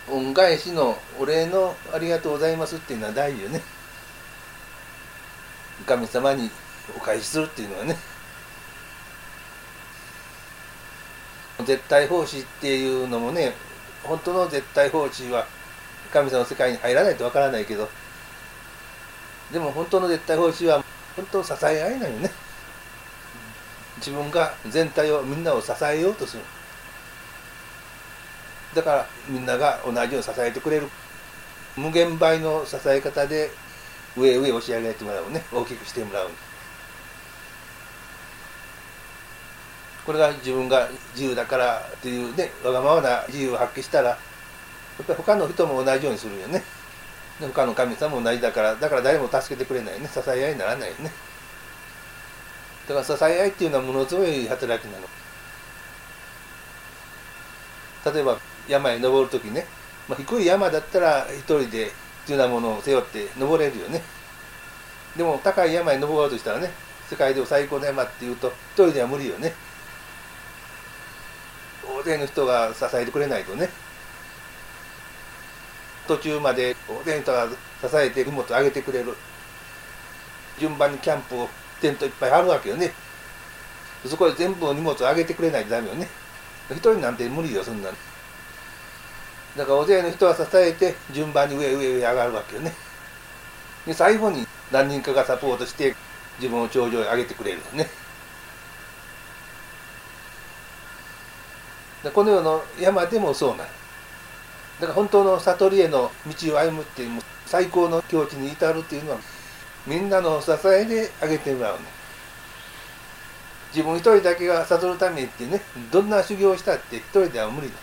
恩返しのお礼のありがとうございますっていうのは大事よね。神様にお返しするっていうのはね。絶対奉仕っていうのもね、本当の絶対奉仕は神様の世界に入らないとわからないけど、でも本当の絶対奉仕は本当支え合いなのよね。自分が全体をみんなを支えようとする。だからみんなが同じように支えてくれる。無限倍の支え方で上へ押し上げてもらうね。大きくしてもらう。これが自分が自由だからっていうね、わがままな自由を発揮したら、やっぱり他の人も同じようにするよね。他の神様も同じだから、だから誰も助けてくれないね。支え合いにならないよね。だから支え合いっていうのはものすごい働きなの。例えば山へ登るときね、低い山だったら一人で必要なものを背負って登れるよね。でも高い山へ登ろうとしたらね、世界でも最高の山っていうと一人では無理よね。大勢の人が支えてくれないとね。途中まで大勢の人が支えて荷物を上げてくれる。順番にキャンプをテントいっぱいあるわけよね。そこで全部の荷物を上げてくれないとダメよね。一人なんて無理よ、そんなの。だから大勢の人が支えて順番に上上がるわけよね。で最後に何人かがサポートして自分を頂上へ上げてくれるよね。この世の山でもそうなの。だから本当の悟りへの道を歩むっていう最高の境地に至るっていうのはみんなの支えで上げてもらうね。自分一人だけが悟るためにってね、どんな修行をしたって一人では無理だ。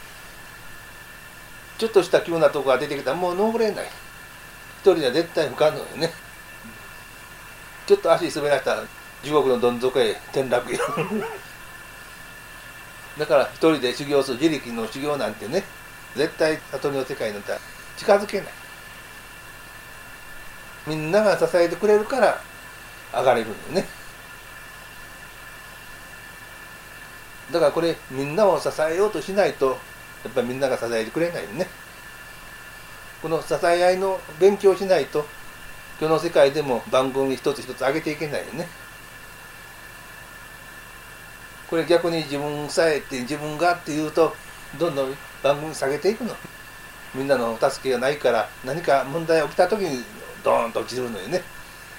ちょっとした急なとこが出てきたらもう登れない。一人では絶対不可能よね。ちょっと足滑らしたら地獄のどん底へ転落よ。だから一人で修行する自力の修行なんてね、絶対悟りの世界なんて近づけない。みんなが支えてくれるから上がれるんよね。だからこれみんなを支えようとしないとやっぱりみんなが支えてくれないよね。この支え合いの勉強をしないと今日の世界でも番組一つ一つ上げていけないよね。これ逆に自分さえって自分がっていうとどんどん番組下げていくの。みんなの助けがないから何か問題が起きた時にドーンと落ちるのよね。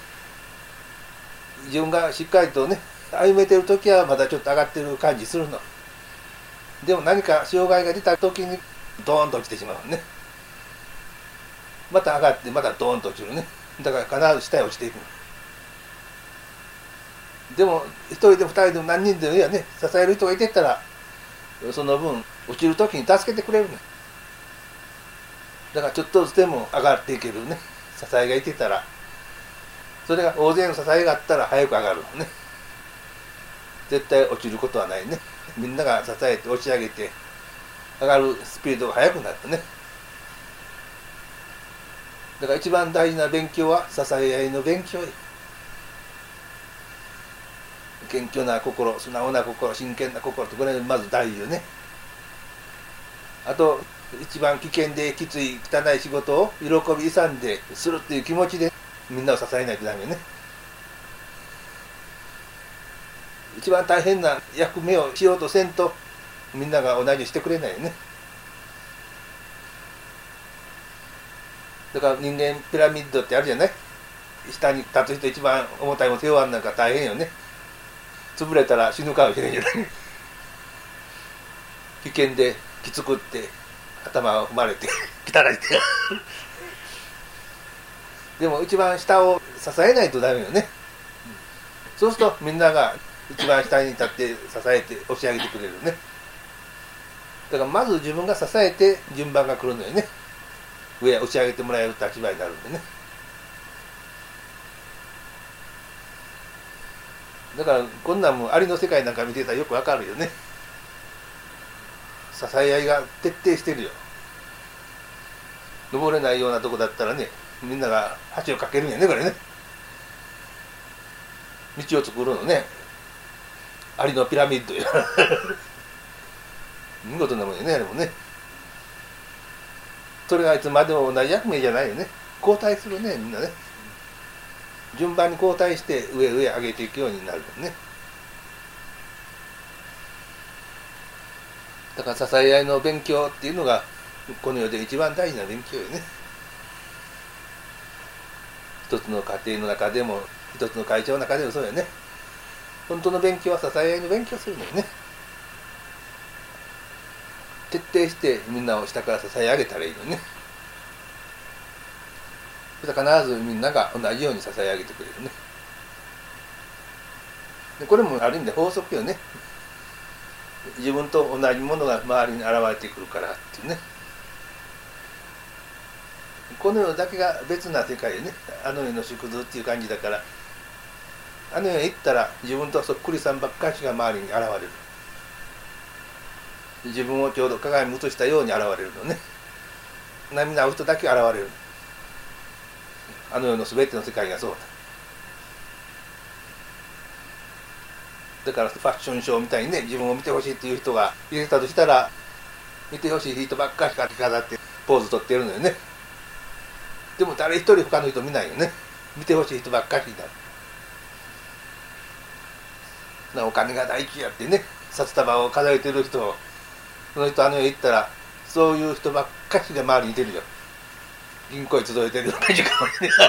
自分がしっかりとね歩めてる時はまだちょっと上がってる感じするの。でも何か障害が出た時にドーンと落ちてしまうね。また上がってまたドーンと落ちるね。だから必ず下へ落ちていくの。でも一人でも二人でも何人でもいいやね、支える人がいてたらその分落ちる時に助けてくれるね。だからちょっとずつでも上がっていけるね、支えがいてたら、それが大勢の支えがあったら早く上がるのね。絶対落ちることはないね。みんなが支えて押し上げて上がるスピードが速くなるね。だから一番大事な勉強は支え合いの勉強。謙虚な心、素直な心、真剣な心ってこれがまず大事よね。あと一番危険できつい汚い仕事を喜び勇んでするっていう気持ちでみんなを支えないとダメね。一番大変な役目をしようとせんとみんなが同じにしてくれないよね。だから人間ピラミッドってあるじゃない。下に立つ人一番重たいもの背負わんなんか大変よね。潰れたら死ぬかもしれんじゃない。危険できつくって頭を踏まれて汚いってでも一番下を支えないとダメよね。そうするとみんなが一番下に立って支えて押し上げてくれるね。だからまず自分が支えて順番が来るのよね。上へ押し上げてもらえる立場になるんでね。だからこんなんもアリの世界なんか見てたらよくわかるよね。支え合いが徹底してるよ。登れないようなとこだったらね、みんなが橋を架けるんやね、これね。道を作るのね。アリのピラミッドや見事なもんやね、あれもね。 それがいつまでも同じ役目じゃないよね。交代するね、みんなね。順番に交代して上上げていくようになるね。だから支え合いの勉強っていうのがこの世で一番大事な勉強よね。一つの家庭の中でも一つの会社の中でもそうよね。本当の勉強は支え合いの勉強するのよね。徹底してみんなを下から支え上げたらいいのね。そしたら必ずみんなが同じように支え上げてくれるね。でこれもある意味で法則よね。自分と同じものが周りに現れてくるからっていうね。この世だけが別な世界よね。あの世の縮図っていう感じだから、あの世へ行ったら自分とそっくりさんばっかしが周りに現れる。自分をちょうど鏡に映したように現れるのね。波に合う人だけ現れる。あの世の全ての世界がそうだ。だからファッションショーみたいにね、自分を見てほしいっていう人が入れたとしたら、見てほしい人ばっかしか飾ってポーズ取ってるのよね。でも誰一人他の人見ないよね。見てほしい人ばっかしになる。お金が大事やってね、札束を数えてる人、その人あの世行ったらそういう人ばっかしが周りにいてるよ。銀行に集えてるような感じかもしれない。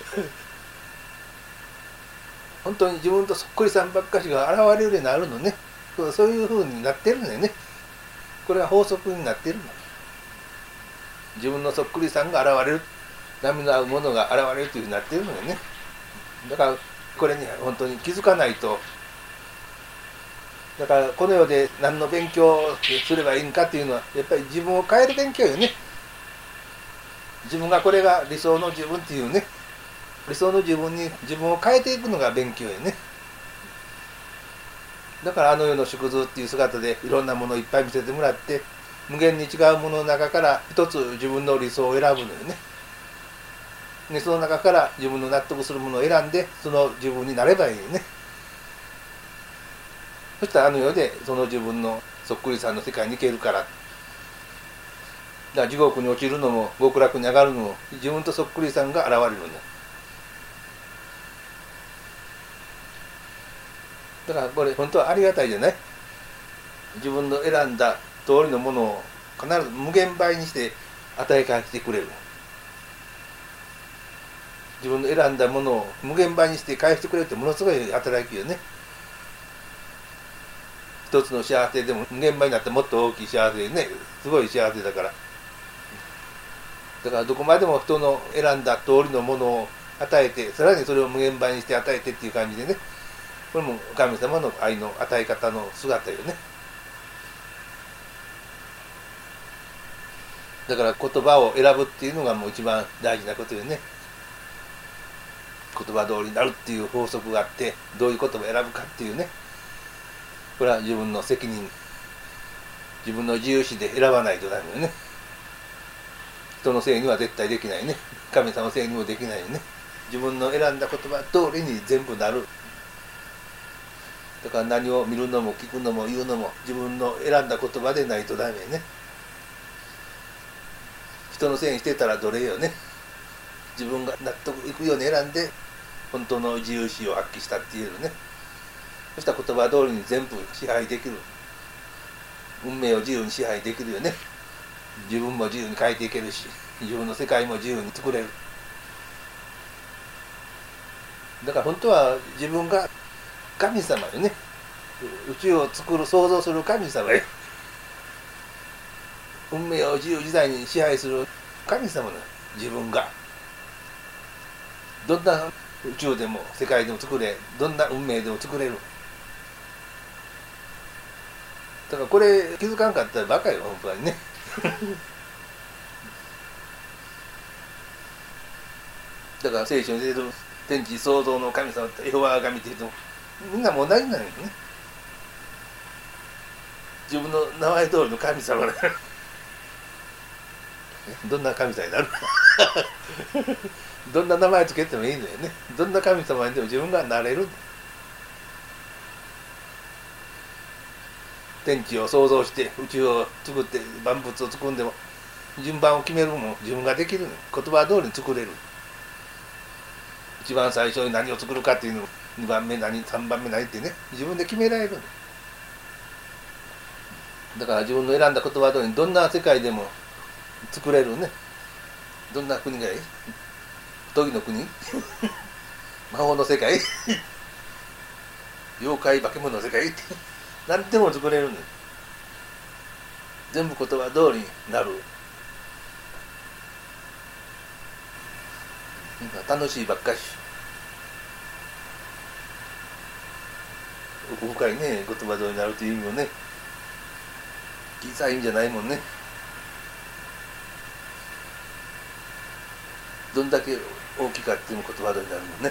本当に自分とそっくりさんばっかしが現れるようになるのね。そういう風になってるのよね。これが法則になってるの。自分のそっくりさんが現れる、波の合うものが現れるというふうになってるのよね。だからこれに本当に気づかないと。だからこの世で何の勉強をすればいいんかっていうのはやっぱり自分を変える勉強よね。自分がこれが理想の自分っていうね、理想の自分に自分を変えていくのが勉強よね。だからあの世の縮図っていう姿でいろんなものをいっぱい見せてもらって、無限に違うものの中から一つ自分の理想を選ぶのよね。でその中から自分の納得するものを選んでその自分になればいいよね。そしたらあの世でその自分のそっくりさんの世界に行けるから。だから地獄に落ちるのも極楽に上がるのも自分とそっくりさんが現れるんだ。だからこれ本当はありがたいじゃない。自分の選んだ通りのものを必ず無限倍にして与え返してくれる。自分の選んだものを無限倍にして返してくれるってものすごい働きよね。一つの幸せでも無限倍になってもっと大きい幸せでね、すごい幸せだから。だからどこまでも人の選んだ通りのものを与えて、さらにそれを無限倍にして与えてっていう感じでね、これも神様の愛の与え方の姿よね。だから言葉を選ぶっていうのがもう一番大事なことよね。言葉通りになるっていう法則があって、どういう言葉を選ぶかっていうね、これは自分の責任、自分の自由意志で選ばないとダメよね。人のせいには絶対できないね。神様のせいにもできないよね。自分の選んだ言葉通りに全部なる。だから何を見るのも聞くのも言うのも自分の選んだ言葉でないとダメね。人のせいにしてたら奴隷よね。自分が納得いくように選んで本当の自由意志を発揮したって言えるね。そしたら言葉通りに全部支配できる。運命を自由に支配できるよね。自分も自由に変えていけるし、自分の世界も自由に作れる。だから本当は自分が神様よね。宇宙を作る、創造する神様よ。運命を自由自在に支配する神様なの。自分がどんな宇宙でも世界でも作れ、どんな運命でも作れる。だからこれ気づかんかったらバカよ、本当にね。だから聖書に出てる天地創造の神様ってエホバ神って言ってもみんなも同じなのよね。自分の名前通りの神様なの。どんな神様になる。どんな名前つけてもいいのよね。どんな神様にでも自分がなれる。天地を創造して宇宙を作って万物を作るんでも順番を決めるのも自分ができるの。言葉通りに作れる。一番最初に何を作るかっていうのを2番目何3番目何ってね、自分で決められるの。だから自分の選んだ言葉通りにどんな世界でも作れるね。どんな国がいい？時の国魔法の世界妖怪化け物の世界って何でも作れるの。全部言葉通りになる。楽しいばっかし。奥深いね、言葉通りになるという意味もね、小さい意味じゃないもんね。どんだけ大きかっていうのも言葉通りになるもんね。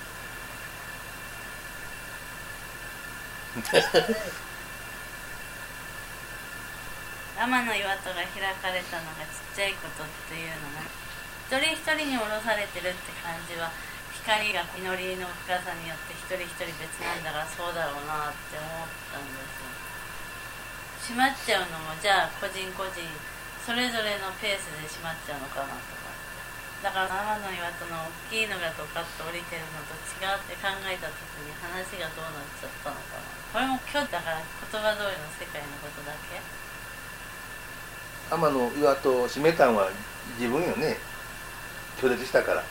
天の岩戸が開かれたのがちっちゃいことっていうのが一人一人に下ろされてるって感じは、光が祈りの深さによって一人一人別なんだからそうだろうなって思ったんですよ。閉まっちゃうのもじゃあ個人個人それぞれのペースで閉まっちゃうのかなとか、だから天の岩戸の大きいのがドカッと降りてるのと違って考えた時に話がどうなっちゃったのかな。これも今日だから言葉通りの世界のことだけ。 天の岩戸を閉めたんは自分よね。拒絶したから。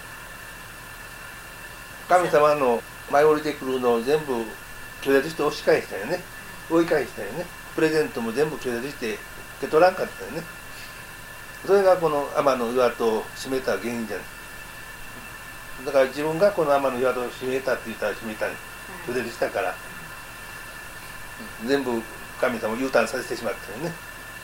神様の舞い降りてくるのを全部拒絶して押し返したよね。追い返したよね。プレゼントも全部拒絶して受け取らんかったよね。それがこの天の岩戸を閉めた原因じゃない。だから自分がこの天の岩戸を閉めたって言ったら閉めたに拒絶したから、全部神様を U ターンさせてしまったよね。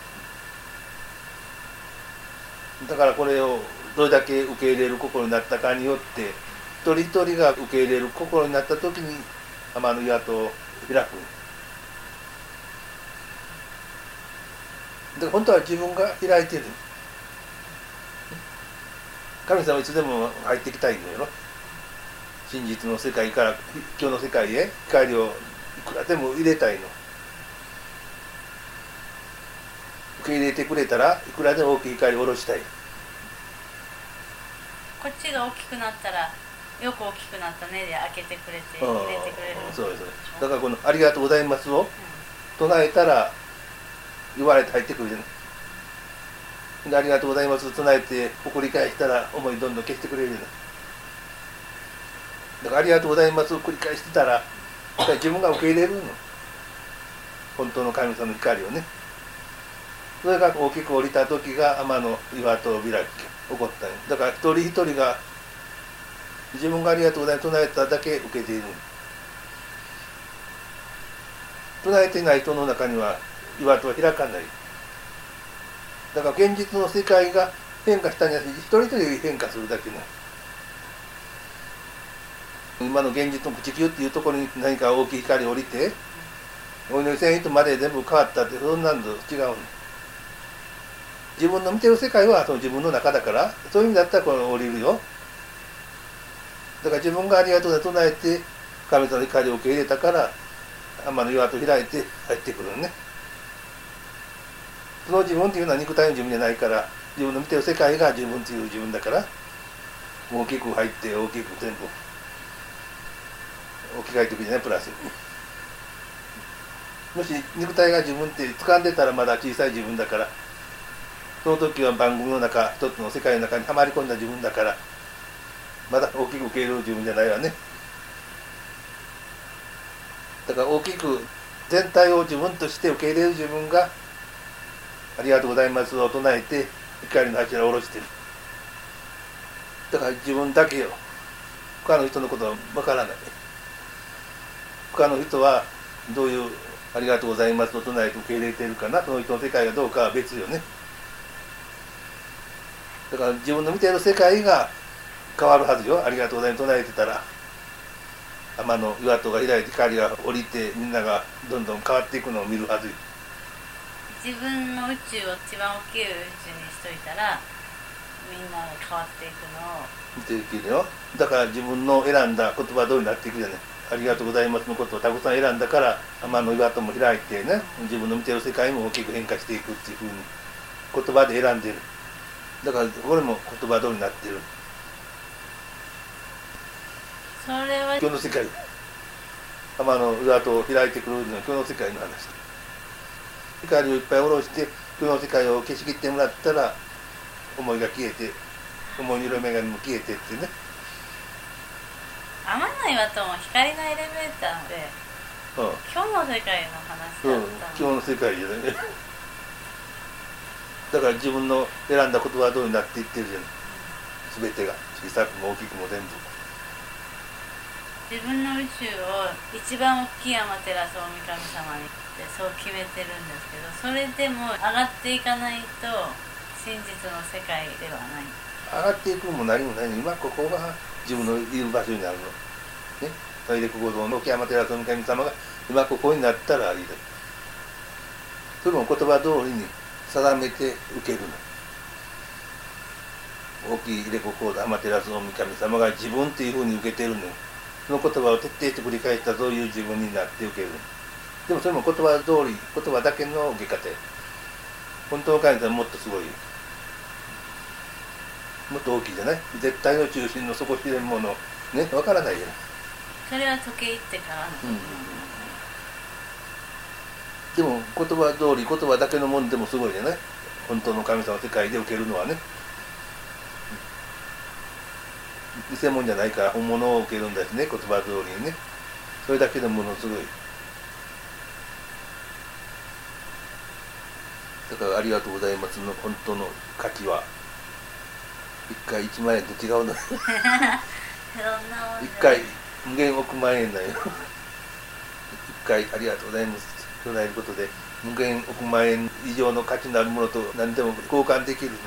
だからこれをどれだけ受け入れる心になったかによって、一人一人が受け入れる心になった時に天の岩戸を開く。で本当は自分が開いてる。神様はいつでも入ってきたいのよ。真実の世界から今日の世界へ光をいくらでも入れたいの。受け入れてくれたらいくらでも大きい光を下ろしたい。 こっちが大きくなったらよく大きくなったねで開けてくれて入れてくれる。 そうです。だからこのありがとうございますを唱えたら言われて入ってくるじゃない。でありがとうございます唱えて送り返したら思いどんどん消してくれるじゃない。だからありがとうございますを繰り返してたら自分が受け入れるの。本当の神様の光をね。それが大きく降りた時が天の岩戸開き起こったんよ。だから一人一人が自分がありがとうございます唱えただけ受けている。唱えていない人の中には岩戸は開かない。だから現実の世界が変化したんじゃなくて一人一人が変化するだけの。今の現実の地球っていうところに何か大きい光を降りてお祈りせん人まで全部変わったってそんなんと違うの。自分の見てる世界はその自分の中だから、そういう意味だったらこれ降りるよ。だから自分がありがとうで唱えて神様の光を受け入れたから天の岩戸開いて入ってくるのね。その自分っていうのは肉体の自分じゃないから、自分の見てる世界が自分っていう自分だから、大きく入って大きく全部置き換えていくじゃない。プラスもし肉体が自分って掴んでたらまだ小さい自分だから、その時は番組の中一つの世界の中にはまり込んだ自分だから、まだ大きく受け入れる自分じゃないわね。だから大きく全体を自分として受け入れる自分がありがとうございますを唱えて光の柱を下ろしてる。だから自分だけよ。他の人のことは分からない。他の人はどういうありがとうございますを唱えて受け入れているかな、その人の世界がどうかは別よね。だから自分の見ている世界が変わるはずよ。ありがとうございます唱えてたら天の岩戸が開いて光が降りてみんながどんどん変わっていくのを見るはずよ。 自分の宇宙を一番大きい宇宙にしといたらみんなが変わっていくのを見ていけるよ。だから自分の選んだ言葉通りになっていくじゃない。ありがとうございますのことをたくさん選んだから天の岩戸も開いてね、自分の見てる世界も大きく変化していくっていうふうに言葉で選んでる。 だからこれも言葉通りになってる。 それは今日の世界、天の裏と開いてくるのは今日の世界の話。光をいっぱい下ろして今日の世界を消し切ってもらったら、思いが消えて、思いの色眼鏡も消えてってね。 天の岩戸も光のエレベーターで、今日の世界の話だったの、 今日の世界じゃないだから自分の選んだ言葉通りになっていってるじゃん、全てが小さくも大きくも全部。 自分の宇宙を一番大きい天照大神様にってそう決めてるんですけど、それでも上がっていかないと真実の世界ではない。 上がっていくも何もないの。今ここが自分のいる場所になるのね。それでここの大きい天照大神様が今ここになったらいいです。それも言葉通りに定めて受けるの。大きい入れ子講座天照大神様が自分っていうふうに受けてるのよ。その言葉を徹底して繰り返したそういう自分になって受ける。でもそれも言葉通り、言葉だけの受け方や。本当の神様はもっとすごいよ。もっと大きいじゃない。絶対の中心の底知れんものね、わからないじゃない。 それは時計ってからの、 でも言葉通り、言葉だけのもんでもすごいじゃない。本当の神様の世界で受けるのはね、偽物じゃないから本物を受けるんだしね、言葉通りにね。それだけでものすごい。だからありがとうございますの本当の価値は一回1万円と違うの。一回無限億万円だよ。一回ありがとうございますと唱えることで無限億万円以上の価値のあるものと何でも交換できるね。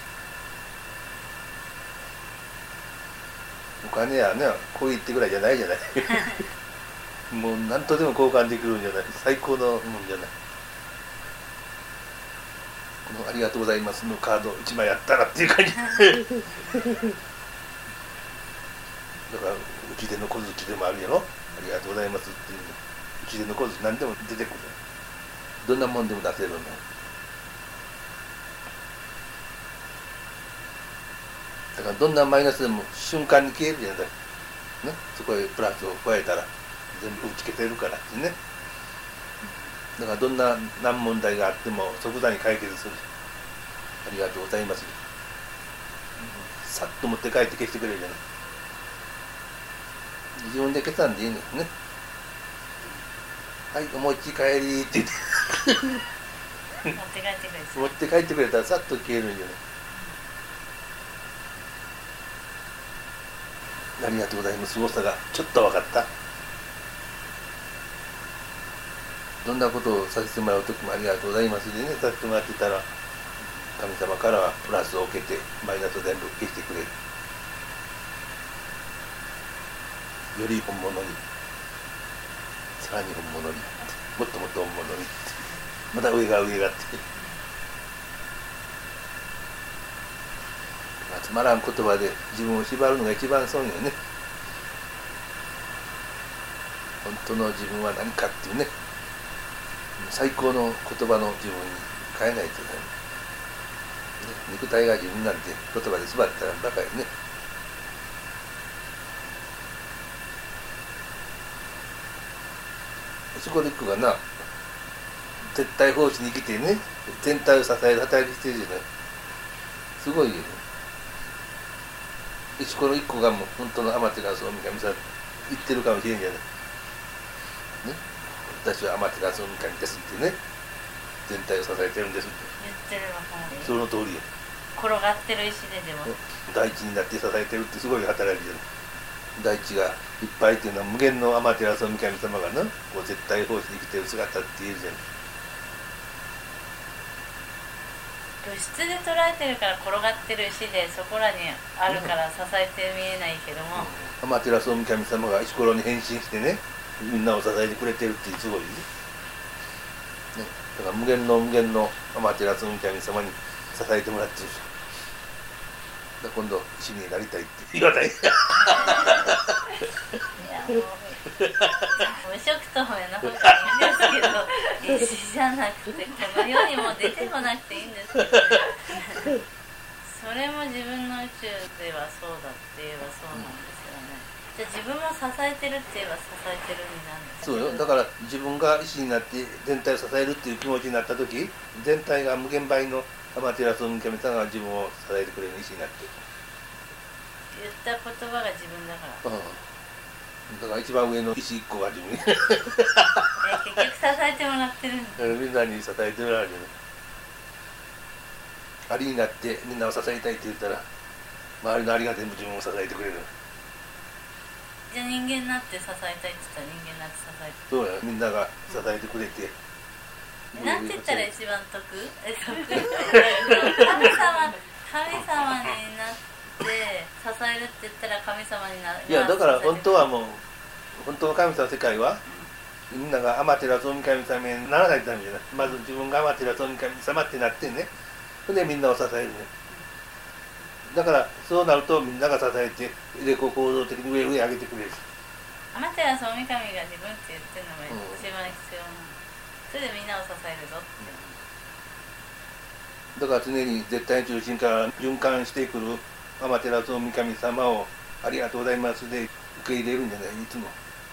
お金やね、こう言ってぐらいじゃないじゃない。もう何とでも交換できるんじゃない。最高のもんじゃない。このありがとうございますのカード1枚やったらっていう感じ。だからうちでの小槌でもあるやろ。ありがとうございますっていうの。うちでの小槌何でも出てくる。どんなもんでも出せるんだ。だからどんなマイナスでも瞬間に消えるじゃない、ね、そこへプラスを加えたら全部打ち消せるからってね。だからどんな難問題があっても即座に解決する。ありがとうございます。さっと持って帰って消してくれるじゃない。自分で消さんでいいのよね。はい、お餅帰りって言って持って帰ってくれ持って帰ってくれたらさっと消えるんじゃない。ありがとうございます。すごさがちょっと分かった。どんなことをさせてもらうときもありがとうございますでね、させてもらってたら神様からはプラスを受けてマイナスを全部消してくれる。より本物に、さらに本物に、もっともっと本物に、また上が上がってつまらん言葉で自分を縛るのが一番損よね。本当の自分は何かっていうね、最高の言葉の自分に変えないとね。肉体が自分なんて言葉で縛ったらバカよね。シコリックがな、絶対奉仕に生きてね、全体を支える働きしてるじゃない。すごいよね。石ころ一個がもう本当の天照大神さん言ってるかもしれんじゃない。ね、私は天照大神ですってね、全体を支えてるんですって言ってるわかる。 その通りや。 転がってる石でも大地になって支えてるってすごい働きじゃない。大地がいっぱいっていうのは無限の天照大神様がな、こう絶対奉仕に生きてる姿って言えるじゃない。 物質で捉えてるから転がってる石でそこらにあるから支えて見えないけども、 天照大神様が石ころに変身してね、みんなを支えてくれてるってすごいね。だから無限の天照大神様に支えてもらってるし、だから今度石になりたいって言わない。いやもう無色透明の方がいいんですけど、石じゃなくてこの世にも出てこなくていいんですけどそそれも自分の宇宙ではそうだって言えばそうなんですよね。じゃあ自分も支えてるって言えば支えてるになるんです。 そうよ。だから自分が意志になって全体を支えるっていう気持ちになった時、全体が無限倍のアマテラスオミカミさんが自分を支えてくれる意志になってる。 言った言葉が自分だから。 だから一番上の意志1個が自分に結局支えてもらってるんだ。 みんなに支えてもらうよね。ありになってみんなを支えたいって言ったら、周りのありが全部自分を支えてくれる。 じゃあ人間になって支えたいって言ったら人間になって支えて。 そうや、みんなが支えてくれて。 なんて言ったら一番得？神様になって支えるって言ったら神様になる。 いやだから本当はもう本当の神様の世界は、みんながアマテラスオミカミ様にならないとダメじゃない。まず自分がアマテラスオミカミ様ってなってね、それでみんなを支えるね。だからそうなるとみんなが支えて入れ子構造的に上上げてくれる。 アマテラスオミカミが自分って言ってるのが一番必要なの。それでみんなを支えるぞって。 だから常に絶対中心から循環してくるアマテラスオミカミ様をありがとうございますで受け入れるんじゃない、いつも。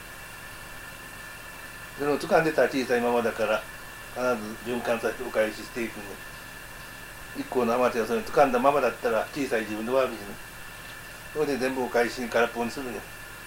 それを掴んでたら小さいままだから必ず循環させてお返ししていくんで、一個のアマテラスを掴んだままだったら小さい自分で終わるんで、それで全部お返しに空っぽにするんで、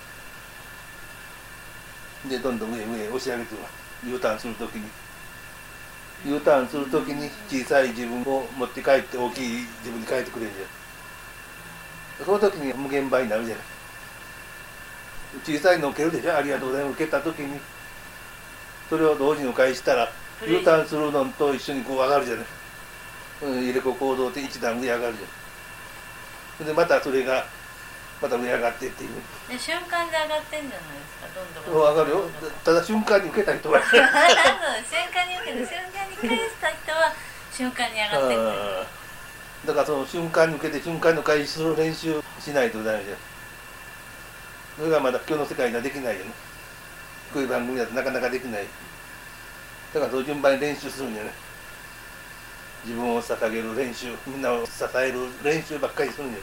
でどんどん上上押し上げて U ターンするときに U ターンするときに小さい自分を持って帰って大きい自分に変えてくれるんじゃん。その時に無限倍になるじゃない。小さいのを受けるでしょ、ありがとうございます。受けた時にそれを同時にお返ししたら U ターンするのと一緒にこう上がるじゃない。入れ子行動で一段上上がるじゃん。でまたそれがまた上上がってっていう。 で瞬間で上がってんじゃないですか、どんどん。 上がるよ。ただ瞬間に受けた人は瞬間に受けて瞬間に返した人は瞬間に上がってる。 だからその瞬間に受けて瞬間の返しする練習しないとダメじゃん。それがまだ今日の世界ではできないよね。こういう番組だとなかなかできない。だからその順番に練習するんじゃない。自分を捧げる練習、みんなを支える練習ばっかりするんじゃ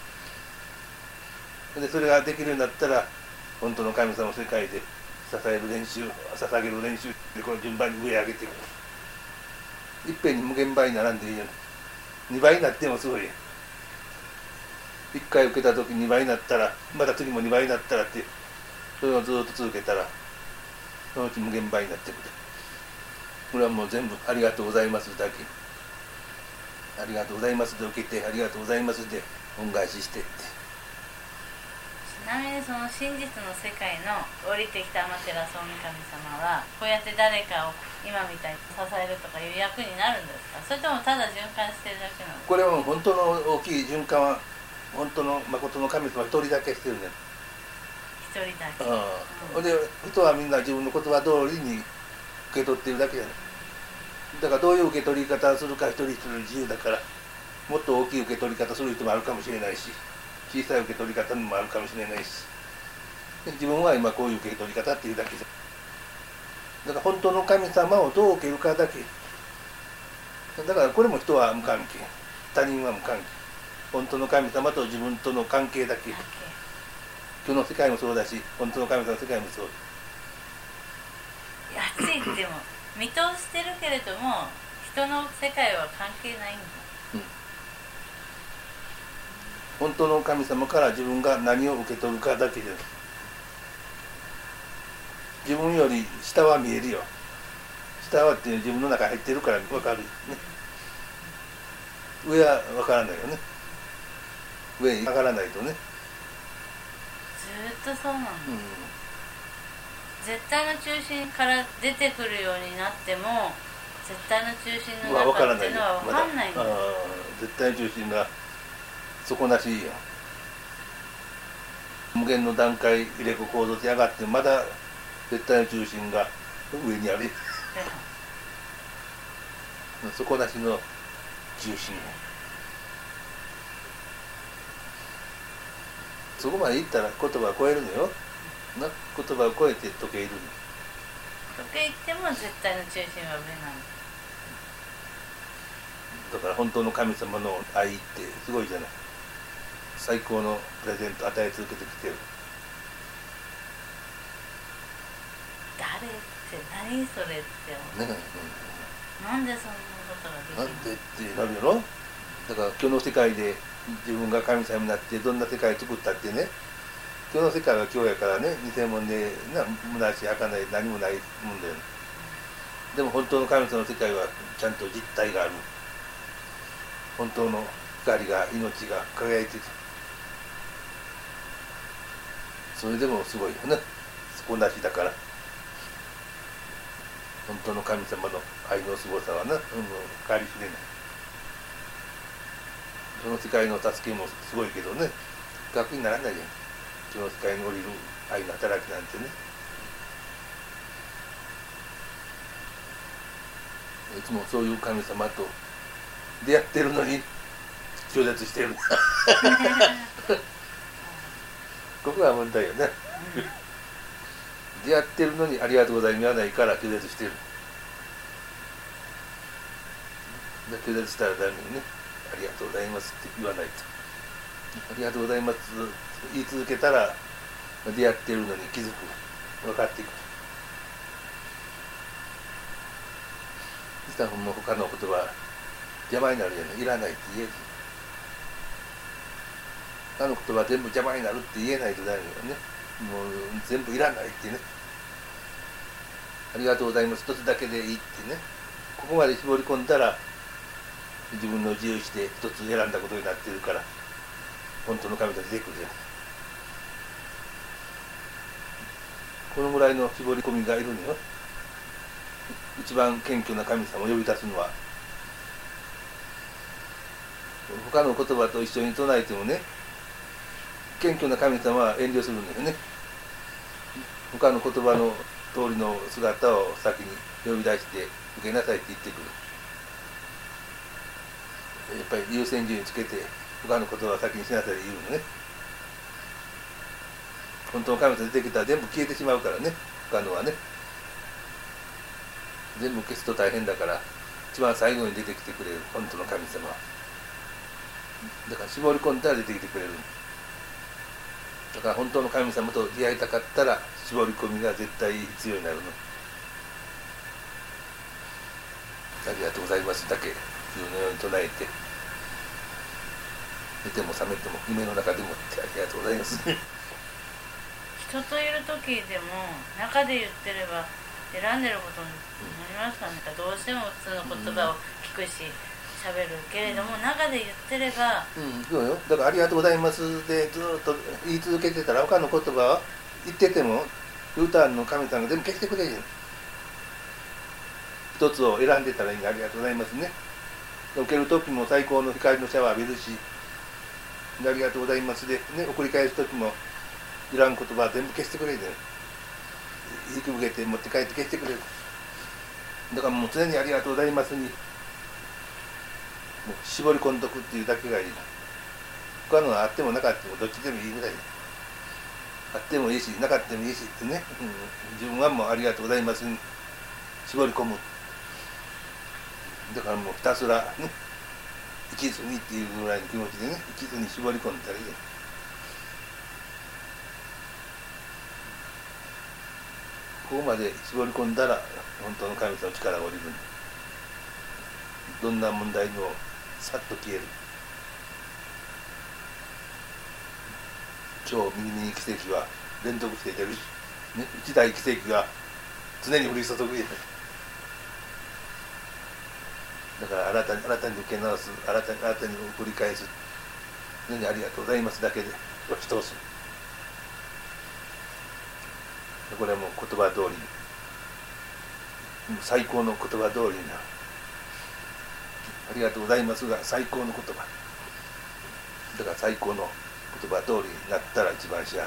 ない。でそれができるようになったら本当の神様の世界で支える練習、捧げる練習でこの順番に上上げていく。いっぺんに無限倍にならんでいいじゃない。2倍になってもすごい。1回受けた時2倍になったらまた次も2倍になったらって、それをずっと続けたらそのうち無限倍になってくる。これはもう全部ありがとうございますだけ。ありがとうございますで受けて、ありがとうございますで恩返ししてって。 ちなみにその真実の世界の降りてきたアマテラスオミカミ様はこうやって誰かを今みたいに支えるとかいう役になるんですか、それともただ循環してるだけなの？ これは本当の大きい循環は本当の誠の神様一人だけしてるね。 一人だけ。 で人はみんな自分の言葉通りに受け取ってるだけじゃない。だからどういう受け取り方をするか一人一人自由だから、もっと大きい受け取り方する人もあるかもしれないし、小さい受け取り方もあるかもしれないし、自分は今こういう受け取り方っていうだけじゃ。だから本当の神様をどう受けるかだけ。だからこれも人は無関係、他人は無関係。本当の神様と自分との関係だけ。今日の世界もそうだし、本当の神様の世界もそう。 暑いっても見通してるけれども人の世界は関係ないんだ。 本当の神様から自分が何を受け取るかだけじゃない。自分より下は見えるよ。下はって自分の中に入ってるから分かるよね。上は分からないよね。上に上がらないとね。 ずっとそうなの、絶対の中心から出てくるようになっても絶対の中心の中っていうのは分かんないんだ。 絶対の中心が底なしよ。無限の段階入れ子構造で上がってまだ絶対の中心が上にある。底なしの中心。そこまでいったら言葉を超えるのよ。言葉を超えて時計いるの。 時計いっても絶対の中心は上なの。 だから本当の神様の愛ってすごいじゃない。最高のプレゼント与え続けてきてる。 誰って何それって思う、 ね、 なんでそんなことができるなんでってなるやろ。だから今日の世界で自分が神様になってどんな世界作ったってね、今日の世界は今日やからね、偽物で虚し儚い何もないもんだよね。でも本当の神様の世界はちゃんと実体がある。本当の光が命が輝いてる。それでもすごいよね。底なしだから。本当の神様の愛のすごさはな、変わりきれない。その世界の助けもすごいけどね、額にならないじゃん。その世界に降りる愛の働きなんてね。いつもそういう神様と出会ってるのに拒絶してるここが問題よね出会ってるのにありがとうございます言わないから拒絶してる。拒絶したらダメよね。ありがとうございますって言わないと。ありがとうございます言い続けたら出会ってるのに気づく、分かっていく。そしたらもう他の言葉邪魔になるじゃない。いらないって言えず、他の言葉全部邪魔になるって言えないとダメよね。もう全部いらないってね。ありがとうございます一つだけでいいってね。ここまで絞り込んだら自分の自由して一つ選んだことになっているから、本当の神が出てくるじゃない。このぐらいの絞り込みがいるのよ。一番謙虚な神様を呼び出すのは。他の言葉と一緒に唱えてもね、謙虚な神様は遠慮するんだよね。他の言葉の通りの姿を先に呼び出して受けなさいって言ってくる。やっぱり優先順位つけて他の言葉を先にしなさいって言うのね。本当の神様出てきたら全部消えてしまうからね。他のはね全部消すと大変だから、一番最後に出てきてくれる本当の神様だから絞り込んだら出てきてくれる。だから本当の神様と出会いたかったら絞り込みが絶対必要になるの。ありがとうございますだけ自分のように唱えて、寝ても覚めても夢の中でもってありがとうございます人といる時でも中で言ってれば選んでることになりますかね。どうしても普通の言葉を聞くし喋るけれども、中で言ってれば、 そうよ。だからありがとうございますでずっと言い続けてたら、他の言葉は言っててもルーターの神様が全部消してくれるよ。一つを選んでたらいいんで、ありがとうございますね。受ける時も最高の光のシャワー浴びるし、ありがとうございますで、ね、送り返す時もいらん言葉は全部消してくれるよ。引き向けて持って帰って消してくれる。だからもう常にありがとうございますにもう絞り込んどくっていうだけがいい。他のはあってもなかったもどっちでもいいぐらい。あってもいいしなかったもいいしってね、自分はもうありがとうございますに絞り込む。だからもうひたすらね、一途にっていうぐらいの気持ちでね、一途に絞り込んだらいい。ここまで絞り込んだら本当の神様の力が降りる。どんな問題にもさっと消える。超ミニミニ奇跡は連続して出るし、ね、一大奇跡が常に降り注ぐじゃない。だから新たに受け直す、新たに繰り返す、常にありがとうございますだけで押し通す。これはもう言葉通り、最高の言葉通りになる。ありがとうございますが最高の言葉だから、最高の言葉通りになったら一番幸せ。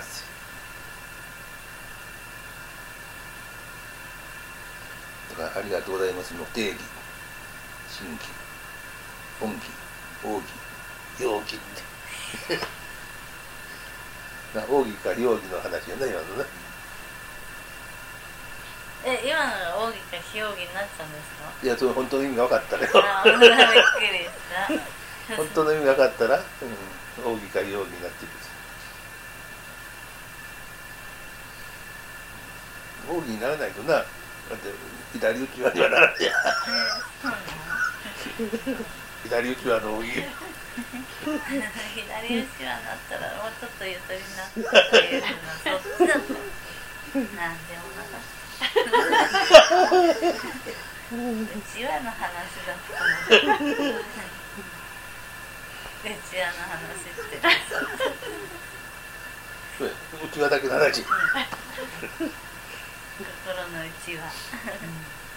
だからありがとうございますの定義、真偽、本義、奥義、容義って奥義か容義の話やね、今のね。 今のが奥義か非奥義になっちゃうんですか？ いや、その本当の意味が分かったね。 ああ、びっくりした本当の意味が分かったら、奥義か非奥義になっていく。奥義にならないとな、だって左打ち輪にはならないや。左打ち輪の奥義。 左打ち輪になったらもうちょっとゆとりになったっていうのはそっちだった。なんでもなかった。うちわの話だったの。うちわの話って。 うちわだけの話。 心のうちわ。